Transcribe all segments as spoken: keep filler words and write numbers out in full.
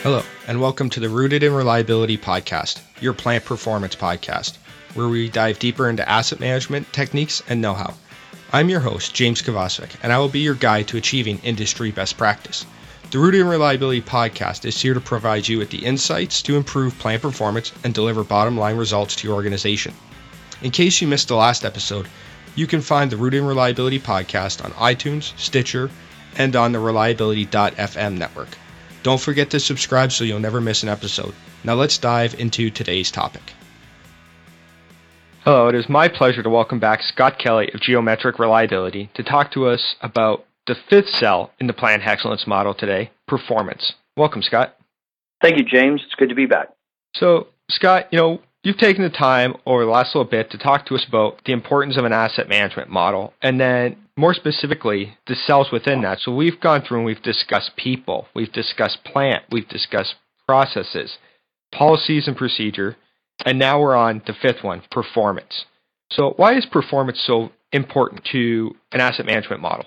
Hello, and welcome to the Rooted in Reliability podcast, your plant performance podcast, where we dive deeper into asset management techniques and know-how. I'm your host, James Kovacevic, and I will be your guide to achieving industry best practice. The Rooted in Reliability podcast is here to provide you with the insights to improve plant performance and deliver bottom-line results to your organization. In case you missed the last episode, you can find the Rooted in Reliability podcast on iTunes, Stitcher, and on the reliability dot f m network. Don't forget to subscribe so you'll never miss an episode. Now let's dive into today's topic. Hello, it is my pleasure to welcome back Scott Kelly of Geometric Reliability to talk to us about the fifth cell in the plant excellence model today, performance. Welcome, Scott. Thank you, James. It's good to be back. So, Scott, you know, you've taken the time over the last little bit to talk to us about the importance of an asset management model, and then more specifically, the cells within that. So we've gone through and we've discussed people, we've discussed plant, we've discussed processes, policies and procedure, and now we're on the fifth one, performance. So why is performance so important to an asset management model?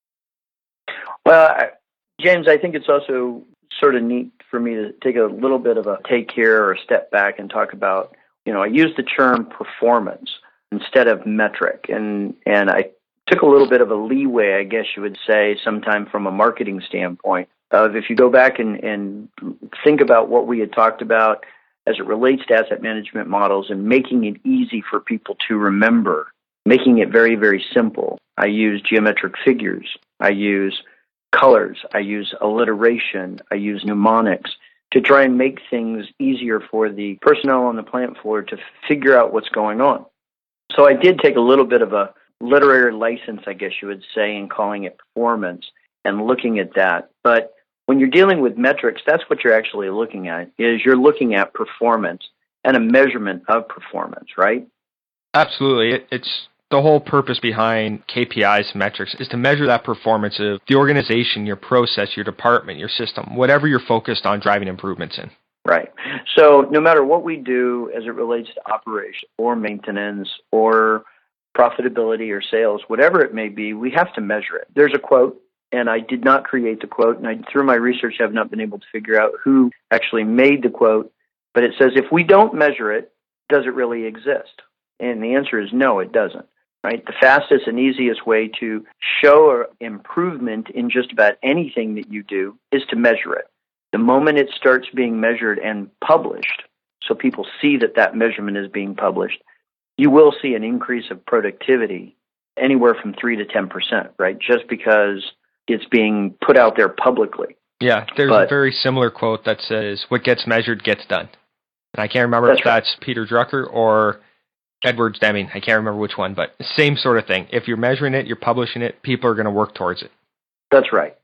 Well, I, James, I think it's also sort of neat for me to take a little bit of a take here or a step back and talk about, you know, I use the term performance instead of metric, and, and I took a little bit of a leeway, I guess you would say, sometime from a marketing standpoint, of if you go back and, and think about what we had talked about as it relates to asset management models and making it easy for people to remember, making it very, very simple. I use geometric figures. I use colors. I use alliteration. I use mnemonics to try and make things easier for the personnel on the plant floor to figure out what's going on. So I did take a little bit of a literary license, I guess you would say, in calling it performance and looking at that. But when you're dealing with metrics, that's what you're actually looking at, is you're looking at performance and a measurement of performance, right? Absolutely. It, it's the whole purpose behind K P Is and metrics is to measure that performance of the organization, your process, your department, your system, whatever you're focused on driving improvements in. Right. So no matter what we do as it relates to operation or maintenance or profitability or sales, whatever it may be, we have to measure it. There's a quote, and I did not create the quote, and I, through my research, have not been able to figure out who actually made the quote, but it says, if we don't measure it, does it really exist? And the answer is no, it doesn't. Right? The fastest and easiest way to show improvement in just about anything that you do is to measure it. The moment it starts being measured and published, so people see that that measurement is being published, you will see an increase of productivity anywhere from three to ten percent, right? Just because it's being put out there publicly. Yeah, there's but, a very similar quote that says, what gets measured gets done. And I can't remember that's if that's right. Peter Drucker or Edwards Deming. I can't remember which one, but same sort of thing. If you're measuring it, you're publishing it, people are going to work towards it. That's right.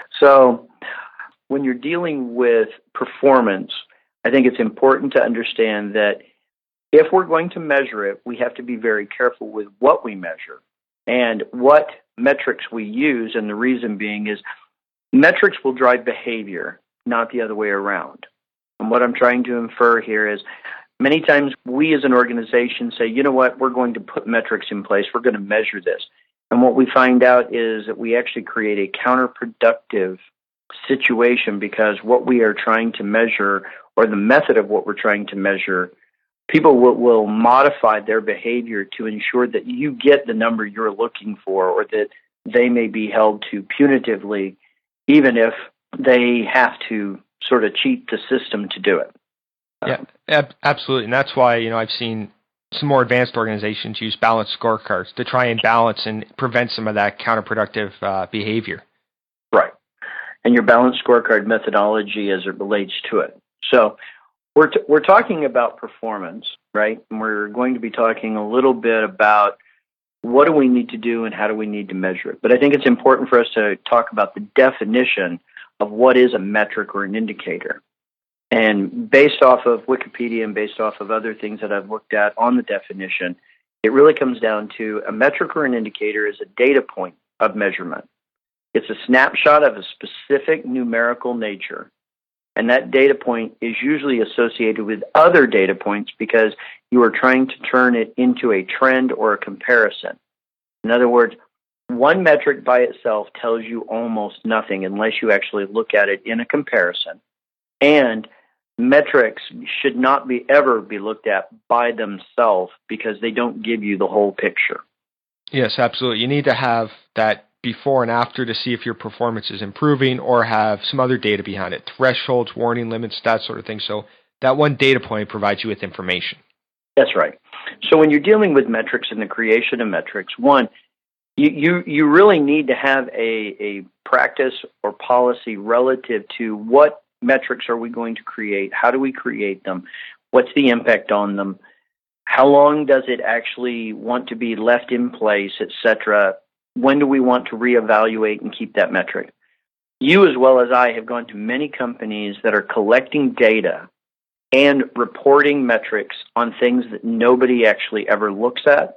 So when you're dealing with performance, I think it's important to understand that if we're going to measure it, we have to be very careful with what we measure and what metrics we use. And the reason being is metrics will drive behavior, not the other way around. And what I'm trying to infer here is many times we as an organization say, you know what, we're going to put metrics in place. We're going to measure this. And what we find out is that we actually create a counterproductive situation because what we are trying to measure or the method of what we're trying to measure, people will, will modify their behavior to ensure that you get the number you're looking for or that they may be held to punitively, even if they have to sort of cheat the system to do it. Yeah, ab- absolutely. And that's why, you know, I've seen some more advanced organizations use balanced scorecards to try and balance and prevent some of that counterproductive uh, behavior. Right. And your balanced scorecard methodology as it relates to it. So we're t- we're talking about performance, right? And we're going to be talking a little bit about what do we need to do and how do we need to measure it. But I think it's important for us to talk about the definition of what is a metric or an indicator. And based off of Wikipedia and based off of other things that I've looked at on the definition, it really comes down to a metric or an indicator is a data point of measurement. It's a snapshot of a specific numerical nature. And that data point is usually associated with other data points because you are trying to turn it into a trend or a comparison. In other words, one metric by itself tells you almost nothing unless you actually look at it in a comparison. And metrics should not be ever be looked at by themselves because they don't give you the whole picture. Yes, absolutely. You need to have that before and after to see if your performance is improving or have some other data behind it, thresholds, warning limits, that sort of thing. So that one data point provides you with information. That's right. So when you're dealing with metrics and the creation of metrics, one, you, you, you really need to have a, a practice or policy relative to what metrics are we going to create, how do we create them, what's the impact on them, how long does it actually want to be left in place, et cetera. When do we want to reevaluate and keep that metric? You, as well as I, have gone to many companies that are collecting data and reporting metrics on things that nobody actually ever looks at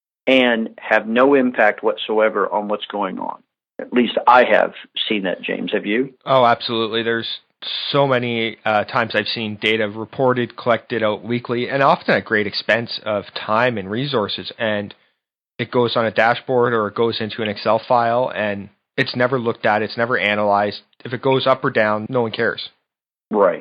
and have no impact whatsoever on what's going on. At least I have seen that, James. Have you? Oh, absolutely. There's so many uh, times I've seen data reported, collected out weekly, and often at great expense of time and resources. And it goes on a dashboard or it goes into an Excel file, and it's never looked at. It's never analyzed. If it goes up or down, no one cares. Right.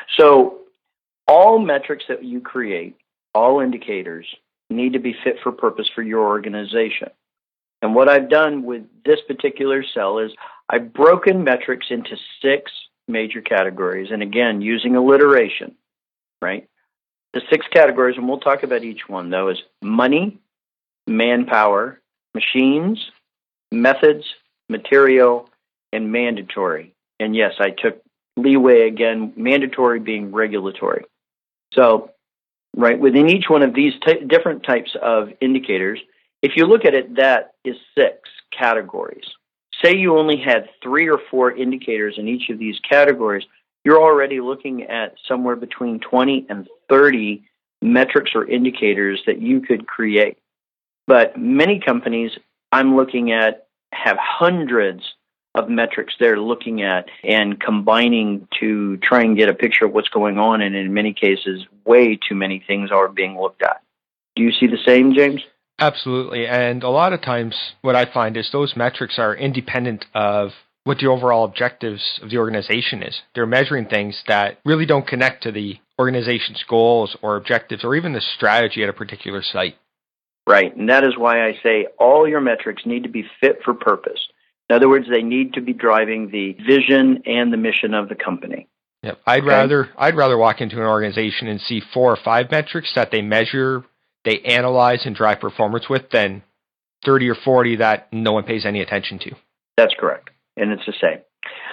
So all metrics that you create, all indicators, need to be fit for purpose for your organization. And what I've done with this particular cell is I've broken metrics into six major categories. And again, using alliteration, right? The six categories, and we'll talk about each one, though, is money, manpower, machines, methods, material, and mandatory. And yes, I took leeway again, mandatory being regulatory. So, right, within each one of these t- different types of indicators, if you look at it, that is six categories. Say you only had three or four indicators in each of these categories, you're already looking at somewhere between twenty and thirty metrics or indicators that you could create. But many companies I'm looking at have hundreds of metrics they're looking at and combining to try and get a picture of what's going on, and in many cases, way too many things are being looked at. Do you see the same, James? Absolutely. And a lot of times what I find is those metrics are independent of what the overall objectives of the organization is. They're measuring things that really don't connect to the organization's goals or objectives or even the strategy at a particular site. Right. And that is why I say all your metrics need to be fit for purpose. In other words, they need to be driving the vision and the mission of the company. Yep. I'd okay? rather I'd rather walk into an organization and see four or five metrics that they measure, they analyze and drive performance with than thirty or forty that no one pays any attention to. That's correct. And it's the same.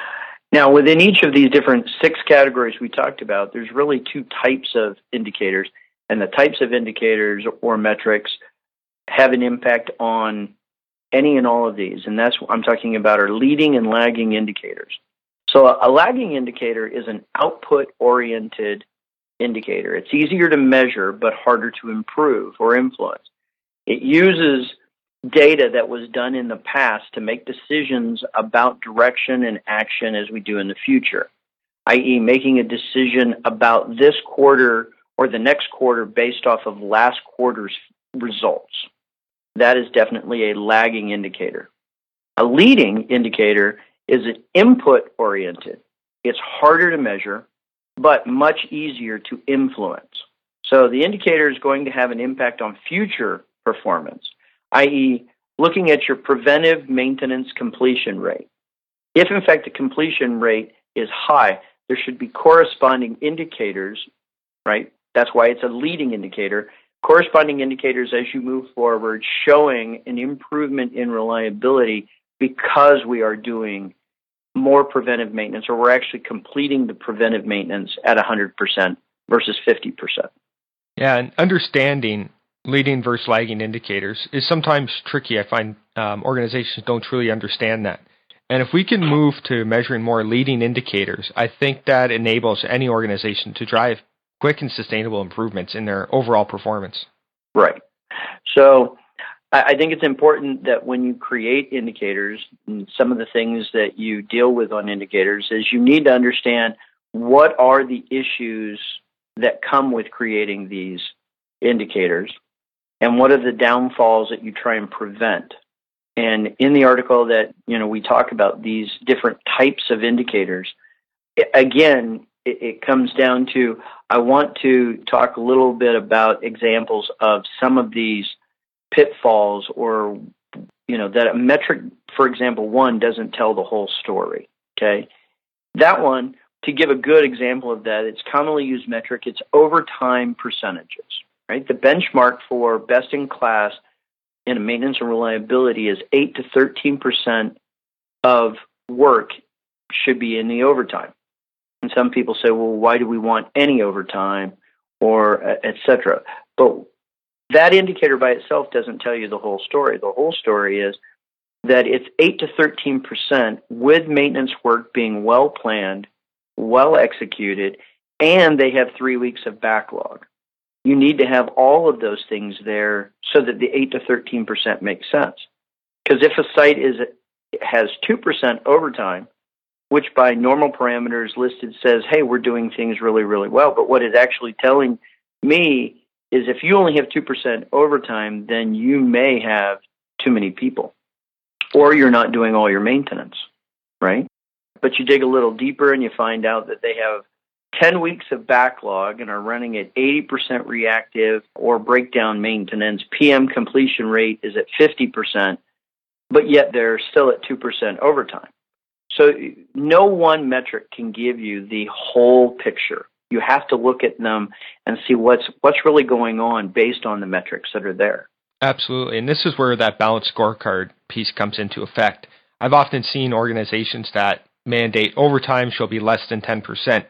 Now, within each of these different six categories we talked about, there's really two types of indicators. And the types of indicators or metrics have an impact on any and all of these. And that's what I'm talking about are leading and lagging indicators. So a, a lagging indicator is an output-oriented indicator. It's easier to measure, but harder to improve or influence. It uses data that was done in the past to make decisions about direction and action as we do in the future, that is making a decision about this quarter or the next quarter based off of last quarter's results. That is definitely a lagging indicator. A leading indicator is an input-oriented. It's harder to measure, but much easier to influence. So the indicator is going to have an impact on future performance, that is looking at your preventive maintenance completion rate. If, in fact, the completion rate is high, there should be corresponding indicators, right? That's why it's a leading indicator. Corresponding indicators as you move forward showing an improvement in reliability because we are doing more preventive maintenance, or we're actually completing the preventive maintenance at one hundred percent versus fifty percent. Yeah, and understanding leading versus lagging indicators is sometimes tricky. I find um, organizations don't truly understand that. And if we can move to measuring more leading indicators, I think that enables any organization to drive quick and sustainable improvements in their overall performance. Right. So I think it's important that when you create indicators, and some of the things that you deal with on indicators is you need to understand what are the issues that come with creating these indicators and what are the downfalls that you try and prevent. And in the article that, you know, we talk about these different types of indicators, again, it, it comes down to, I want to talk a little bit about examples of some of these pitfalls, or, you know, that a metric, for example, one doesn't tell the whole story. Okay. That one, to give a good example of that, it's commonly used metric. It's overtime percentages, right? The benchmark for best in class in maintenance and reliability is eight to thirteen percent of work should be in the overtime. And some people say, well, why do we want any overtime, or et cetera? But that indicator by itself doesn't tell you the whole story. The whole story is that it's eight to thirteen percent with maintenance work being well planned, well executed, and they have three weeks of backlog. You need to have all of those things there so that the eight to thirteen percent makes sense. Because if a site is has two percent overtime, which by normal parameters listed says, hey, we're doing things really, really well, but what it's actually telling me is if you only have two percent overtime, then you may have too many people, or you're not doing all your maintenance, right? But you dig a little deeper and you find out that they have ten weeks of backlog and are running at eighty percent reactive or breakdown maintenance. P M completion rate is at fifty percent, but yet they're still at two percent overtime. So no one metric can give you the whole picture. You have to look at them and see what's what's really going on based on the metrics that are there. Absolutely. And this is where that balanced scorecard piece comes into effect. I've often seen organizations that mandate overtime shall be less than ten percent,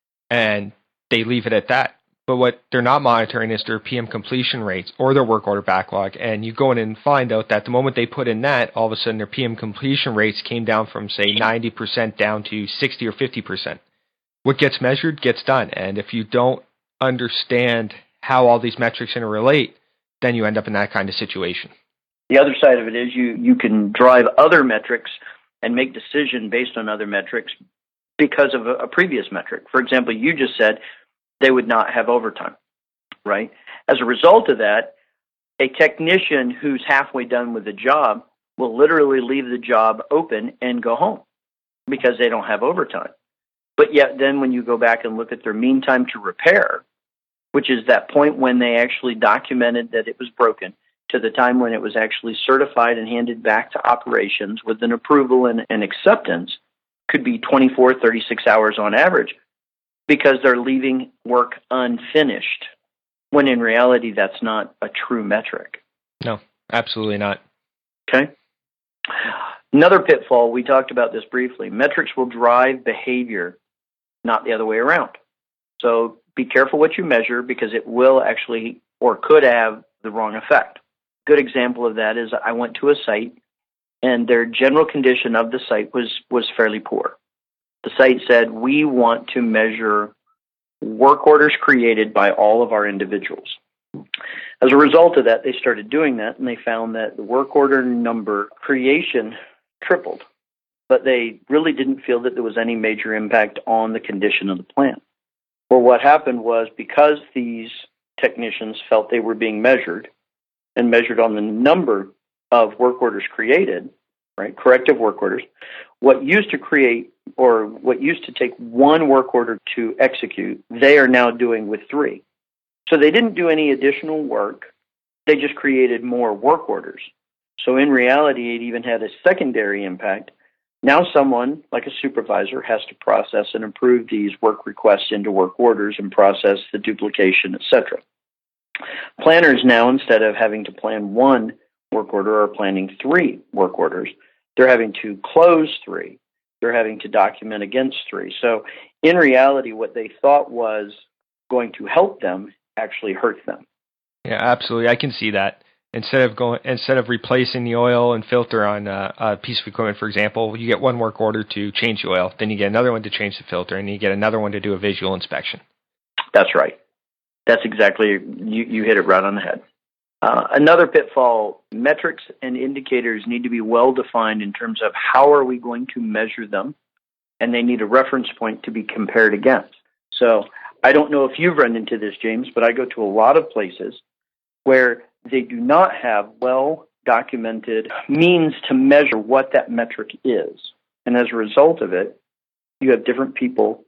and they leave it at that. But what they're not monitoring is their P M completion rates or their work order backlog. And you go in and find out that the moment they put in that, all of a sudden their P M completion rates came down from, say, ninety percent down to sixty or fifty percent. What gets measured gets done. And if you don't understand how all these metrics interrelate, then you end up in that kind of situation. The other side of it is you, you can drive other metrics and make decision based on other metrics because of a, a previous metric. For example, you just said they would not have overtime, right? As a result of that, a technician who's halfway done with the job will literally leave the job open and go home because they don't have overtime. But yet then when you go back and look at their mean time to repair, which is that point when they actually documented that it was broken, to the time when it was actually certified and handed back to operations with an approval and, and acceptance, could be twenty-four, thirty-six hours on average, because they're leaving work unfinished, when in reality that's not a true metric. No, absolutely not. Okay. Another pitfall, we talked about this briefly, metrics will drive behavior, not the other way around. So be careful what you measure, because it will actually or could have the wrong effect. Good example of that is I went to a site and their general condition of the site was, was fairly poor. The site said, we want to measure work orders created by all of our individuals. As a result of that, they started doing that, and they found that the work order number creation tripled. But they really didn't feel that there was any major impact on the condition of the plant. Well, what happened was, because these technicians felt they were being measured, and measured on the number of work orders created, right, corrective work orders, what used to create or what used to take one work order to execute, they are now doing with three. So they didn't do any additional work. They just created more work orders. So in reality, it even had a secondary impact. Now someone, like a supervisor, has to process and approve these work requests into work orders and process the duplication, et cetera. Planners now, instead of having to plan one work order, are planning three work orders. They're having to close three. They're having to document against three. So in reality, what they thought was going to help them actually hurt them. Yeah, absolutely. I can see that. Instead of going, instead of replacing the oil and filter on a, a piece of equipment, for example, you get one work order to change the oil, then you get another one to change the filter, and you get another one to do a visual inspection. That's right. That's exactly, you, you hit it right on the head. Uh, another pitfall, metrics and indicators need to be well defined in terms of how are we going to measure them, and they need a reference point to be compared against. So I don't know if you've run into this, James, but I go to a lot of places where they do not have well-documented means to measure what that metric is. And as a result of it, you have different people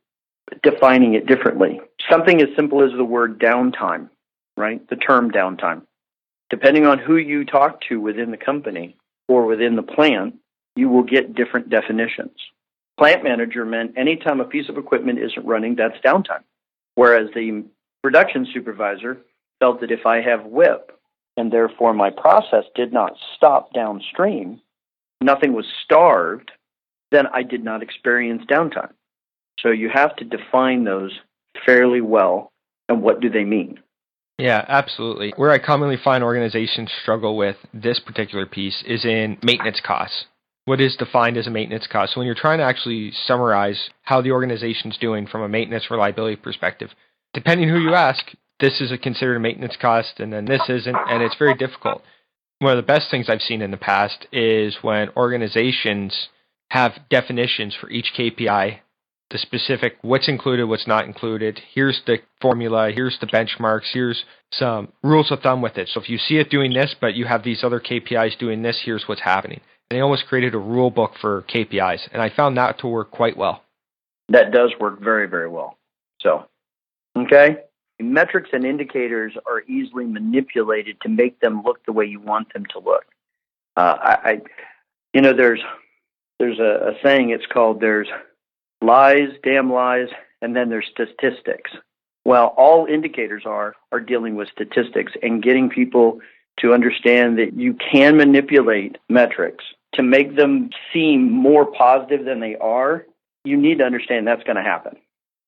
defining it differently. Something as simple as the word downtime, right? The term downtime. Depending on who you talk to within the company or within the plant, you will get different definitions. Plant manager meant anytime a piece of equipment isn't running, that's downtime. Whereas the production supervisor felt that if I have W I P and therefore my process did not stop downstream, nothing was starved, then I did not experience downtime. So you have to define those fairly well, and what do they mean? Yeah, absolutely. Where I commonly find organizations struggle with this particular piece is in maintenance costs. What is defined as a maintenance cost? So when you're trying to actually summarize how the organization's doing from a maintenance reliability perspective, depending who you ask, this is a considered a maintenance cost, and then this isn't, and it's very difficult. One of the best things I've seen in the past is when organizations have definitions for each K P I, the specific what's included, what's not included. Here's the formula, here's the benchmarks, here's some rules of thumb with it. So if you see it doing this, but you have these other K P Is doing this, here's what's happening. And they almost created a rule book for K P Is, and I found that to work quite well. That does work very, very well. So, okay? Metrics and indicators are easily manipulated to make them look the way you want them to look. Uh, I, I, you know, there's there's a, a saying. It's called there's lies, damn lies, and then there's statistics. Well, all indicators are are dealing with statistics and getting people to understand that you can manipulate metrics to make them seem more positive than they are. You need to understand that's going to happen.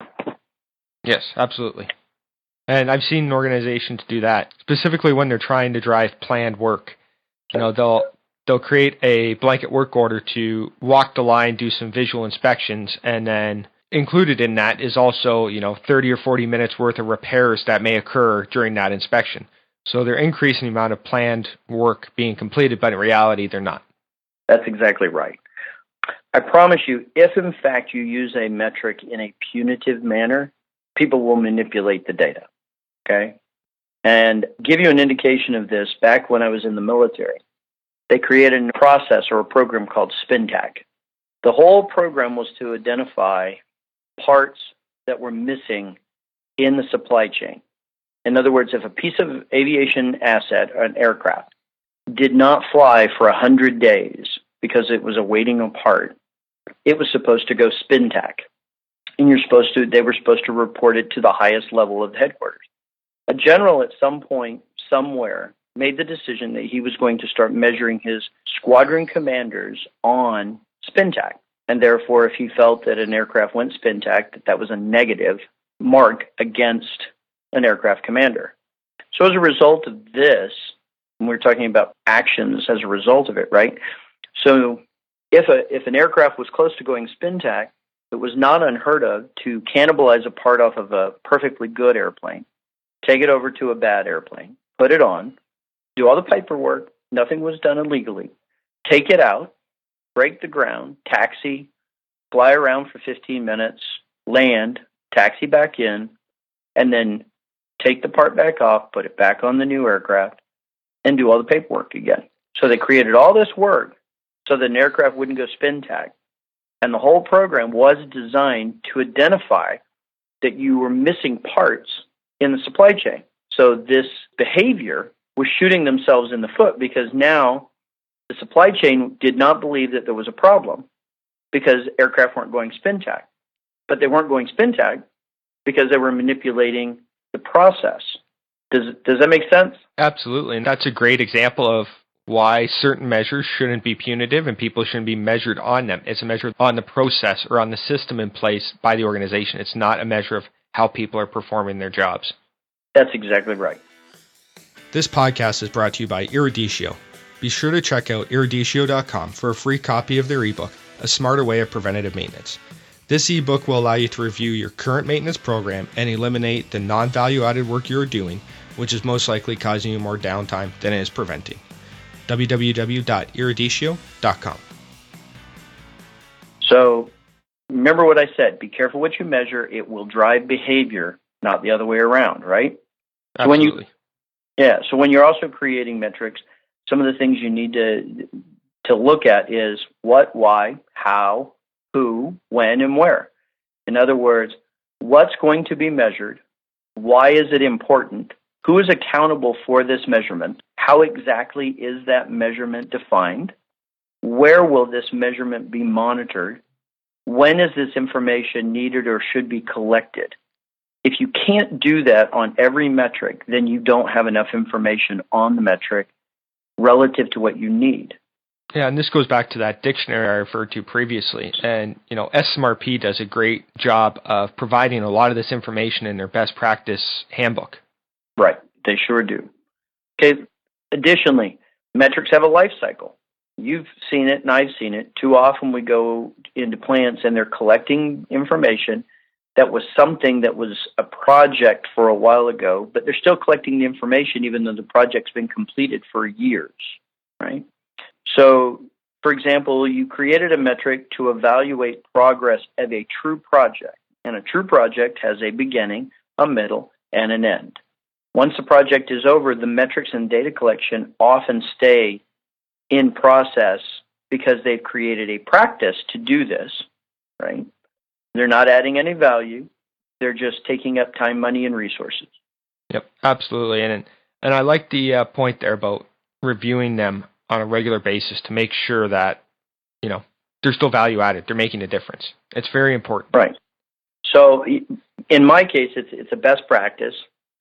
Yes, absolutely. And I've seen organizations do that, specifically when they're trying to drive planned work. You know, they'll they'll create a blanket work order to walk the line, do some visual inspections, and then included in that is also, you know, thirty or forty minutes worth of repairs that may occur during that inspection. So they're increasing the amount of planned work being completed, but in reality, they're not. That's exactly right. I promise you, if in fact you use a metric in a punitive manner, people will manipulate the data. Okay? And give you an indication of this, back when I was in the military, they created a process or a program called SpinTac. The whole program was to identify parts that were missing in the supply chain. In other words, if a piece of aviation asset, or an aircraft, did not fly for one hundred days because it was awaiting a part, it was supposed to go SpinTac. And you're supposed to, they were supposed to report it to the highest level of the headquarters. A general at some point, somewhere, made the decision that he was going to start measuring his squadron commanders on SpinTac. And therefore, if he felt that an aircraft went SpinTac, that that was a negative mark against an aircraft commander. So as a result of this, and we're talking about actions as a result of it, right? So if a if an aircraft was close to going SpinTac, it was not unheard of to cannibalize a part off of a perfectly good airplane, take it over to a bad airplane, put it on, do all the paperwork, nothing was done illegally, take it out, break the ground, taxi, fly around for fifteen minutes, land, taxi back in, and then take the part back off, put it back on the new aircraft, and do all the paperwork again. So they created all this work so that an aircraft wouldn't go SpinTac. And the whole program was designed to identify that you were missing parts in the supply chain. So this behavior was shooting themselves in the foot because now the supply chain did not believe that there was a problem because aircraft weren't going SpinTac. But they weren't going SpinTac because they were manipulating the process. Does does that make sense? Absolutely. And that's a great example of why certain measures shouldn't be punitive and people shouldn't be measured on them. It's a measure on the process or on the system in place by the organization. It's not a measure of how people are performing their jobs. That's exactly right. This podcast is brought to you by Eruditio. Be sure to check out eruditio dot com for a free copy of their ebook, A Smarter Way of Preventative Maintenance. This ebook will allow you to review your current maintenance program and eliminate the non-value-added work you're doing, which is most likely causing you more downtime than it is preventing. w w w dot eruditio dot com. So remember what I said. Be careful what you measure. It will drive behavior, not the other way around, right? Absolutely. So when you, yeah, so when you're also creating metrics, some of the things you need to to look at is what, why, how, who, when, and where. In other words, what's going to be measured, why is it important, who is accountable for this measurement, how exactly is that measurement defined, where will this measurement be monitored, when is this information needed or should be collected. If you can't do that on every metric, then you don't have enough information on the metric relative to what you need. Yeah, and this goes back to that dictionary I referred to previously. And, you know, S M R P does a great job of providing a lot of this information in their best practice handbook. Right, they sure do. Okay, additionally, metrics have a life cycle. You've seen it and I've seen it. Too often we go into plants and they're collecting information that was something that was a project for a while ago, but they're still collecting the information even though the project's been completed for years, right? So, for example, you created a metric to evaluate progress of a true project, and a true project has a beginning, a middle, and an end. Once the project is over, the metrics and data collection often stay in process because they've created a practice to do this, right? They're not adding any value. They're just taking up time, money, and resources. Yep, absolutely. And and I like the uh, point there about reviewing them on a regular basis to make sure that, you know, they're still value added. They're making a difference. It's very important. Right. So in my case, it's it's a best practice.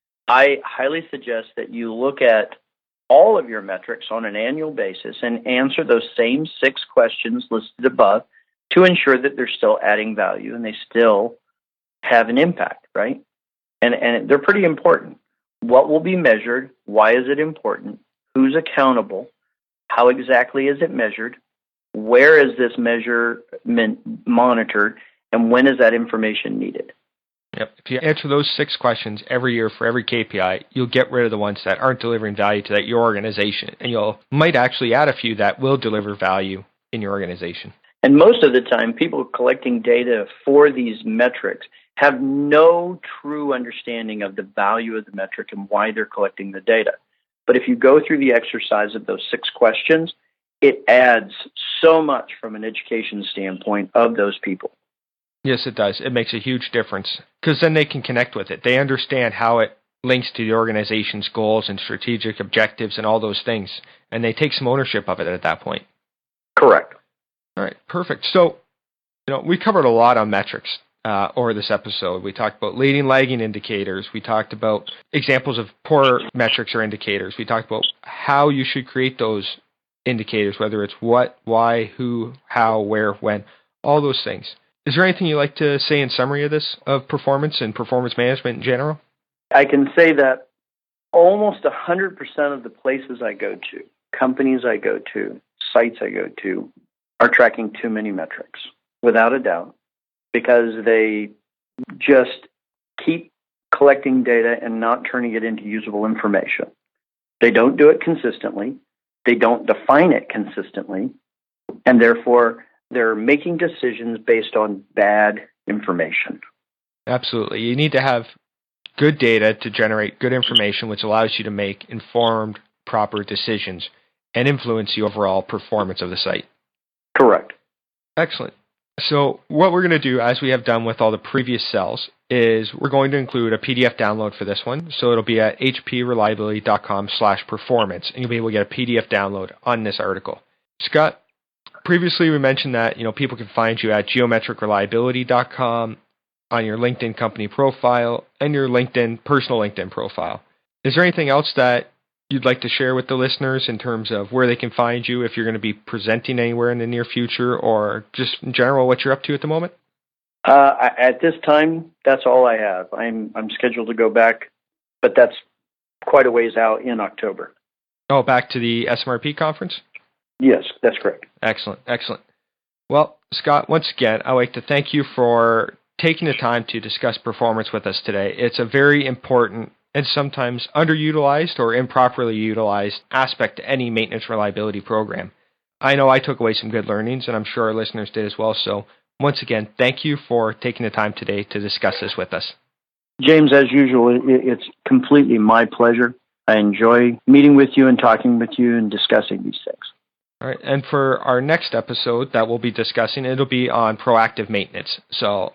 I highly suggest that you look at all of your metrics on an annual basis and answer those same six questions listed above to ensure that they're still adding value and they still have an impact, right? And and they're pretty important. What will be measured? Why is it important? Who's accountable? How exactly is it measured? Where is this measurement monitored? And when is that information needed? Yep. If you answer those six questions every year for every K P I, you'll get rid of the ones that aren't delivering value to that your organization, and you'll might actually add a few that will deliver value in your organization. And most of the time, people collecting data for these metrics have no true understanding of the value of the metric and why they're collecting the data. But if you go through the exercise of those six questions, it adds so much from an education standpoint of those people. Yes, it does. It makes a huge difference because then they can connect with it. They understand how it links to the organization's goals and strategic objectives and all those things, and they take some ownership of it at that point. Correct. All right, perfect. So, you know, we covered a lot on metrics uh, over this episode. We talked about leading, lagging indicators. We talked about examples of poor metrics or indicators. We talked about how you should create those indicators, whether it's what, why, who, how, where, when, all those things. Is there anything you'd like to say in summary of this, of performance and performance management in general? I can say that almost one hundred percent of the places I go to, companies I go to, sites I go to, are tracking too many metrics, without a doubt, because they just keep collecting data and not turning it into usable information. They don't do it consistently. They don't define it consistently. And therefore, they're making decisions based on bad information. Absolutely. You need to have good data to generate good information, which allows you to make informed, proper decisions and influence the overall performance of the site. Correct. Excellent. So what we're going to do, as we have done with all the previous cells, is we're going to include a P D F download for this one. So it'll be at hpreliability.com slash performance, and you'll be able to get a P D F download on this article. Scott, previously we mentioned that, you know, people can find you at geometric reliability dot com, on your LinkedIn company profile, and your LinkedIn personal LinkedIn profile. Is there anything else that you'd like to share with the listeners in terms of where they can find you if you're going to be presenting anywhere in the near future, or just in general what you're up to at the moment? Uh, at this time, that's all I have. I'm I'm scheduled to go back, but that's quite a ways out in October. Oh, back to the S M R P conference? Yes, that's correct. Excellent, excellent. Well, Scott, once again, I'd like to thank you for taking the time to discuss performance with us today. It's a very important and sometimes underutilized or improperly utilized aspect to any maintenance reliability program. I know I took away some good learnings, and I'm sure our listeners did as well. So once again, thank you for taking the time today to discuss this with us. James, as usual, it's completely my pleasure. I enjoy meeting with you and talking with you and discussing these things. All right, and for our next episode that we'll be discussing, it'll be on proactive maintenance. So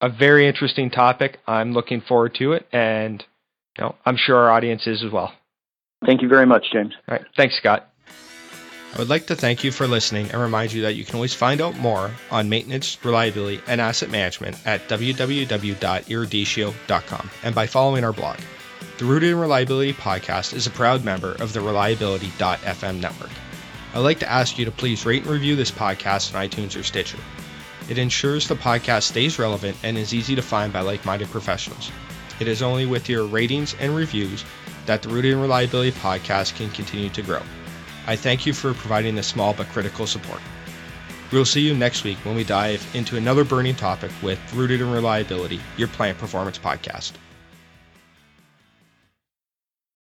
a very interesting topic. I'm looking forward to it, and you know, I'm sure our audience is as well. Thank you very much, James. All right. Thanks, Scott. I would like to thank you for listening and remind you that you can always find out more on maintenance, reliability, and asset management at w w w dot eruditio dot com and by following our blog. The Rooted in Reliability podcast is a proud member of the reliability dot f m network. I'd like to ask you to please rate and review this podcast on iTunes or Stitcher. It ensures the podcast stays relevant and is easy to find by like-minded professionals. It is only with your ratings and reviews that the Rooted in Reliability podcast can continue to grow. I thank you for providing this small but critical support. We'll see you next week when we dive into another burning topic with Rooted in Reliability, your plant performance podcast.